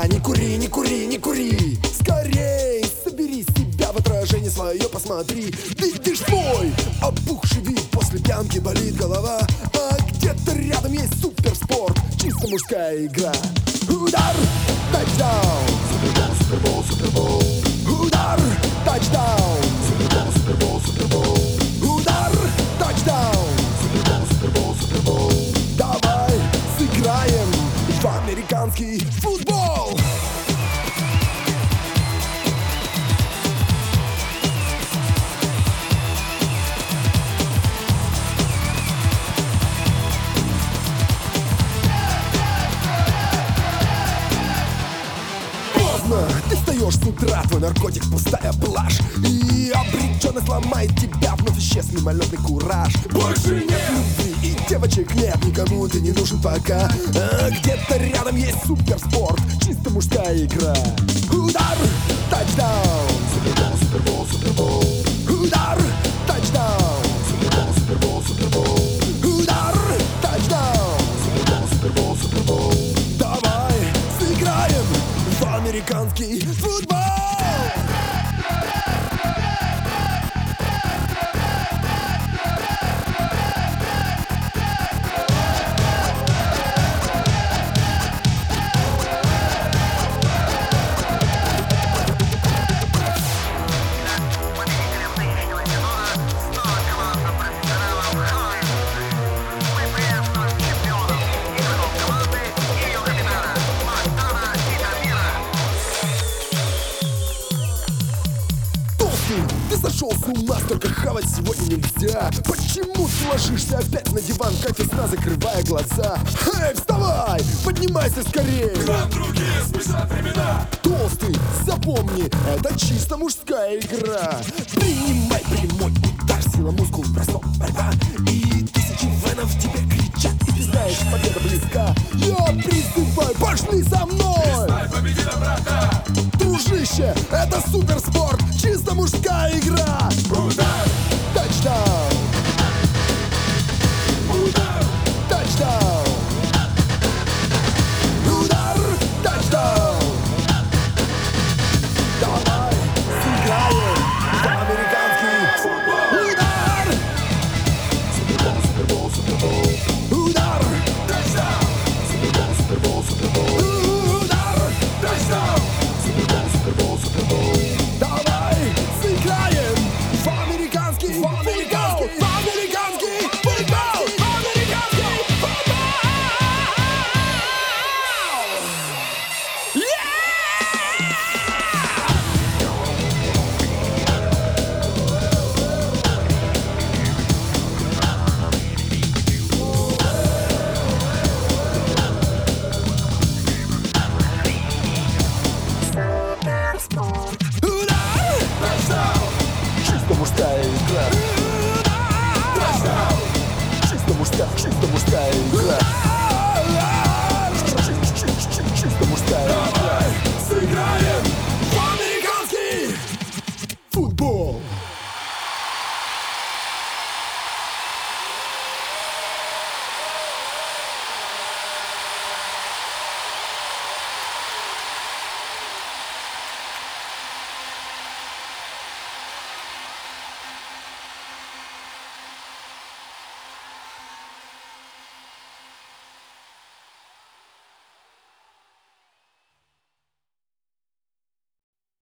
глаза, не кури, не кури, не кури. Скорей собери себя в отражение свое, посмотри. Видишь свой опухший вид, после пьянки болит голова. А где-то рядом есть суперспорт, чисто мужская игра. Удар, тачдаун. Супербол, супербол, супербол. Удар, тачдаун. Супербол, супербол, супербол. Удар, тачдаун. Супербол, супербол, супербол. Давай сыграем в американский футбол. Ты встаешь с утра, твой наркотик пустая блажь, и обреченно сломает тебя, вновь исчез мимолетный кураж. Больше нет любви и девочек нет, никому ты не нужен пока. А где-то рядом есть суперспорт, чисто мужская игра. Удар, тачдаун. Супербол, супербол, супербол. Удар, тачдаун. Супербол, супербол, супербол. Удар, тачдаун. Супербол, супербол, супербол. Давай сыграем в американский футбол! Ты сошел с ума, столько хавать сегодня нельзя. Почему ты ложишься опять на диван, как весна, закрывая глаза? Эй, вставай, поднимайся скорее. Там другие спешат времена. Толстый, запомни, это чисто мужская игра. Принимай прямой удар, сила мускул, бросок, борьба. И тысячи венов в тебе кричат, и ты знаешь, победа близка. Я призываю, пошли за мной. Весна победила врага. Дружище, это суперспорт, чисто мужская игра. Удар, тачдаун. Удар, тачдаун. Удар, тачдаун. Давай сыграем в американский футбол. Удар. Супербол, супербол, супербол. Удар, тачдаун. Супербол, супербол, супербол. Удар, тачдаун. Супербол, супербол, супербол. Давай сыграем в американский футбол. В американский футбол. В американский футбол. Удар! Тачдаун! Чисто мужская игра. Тачдаун! Чисто мужская игра.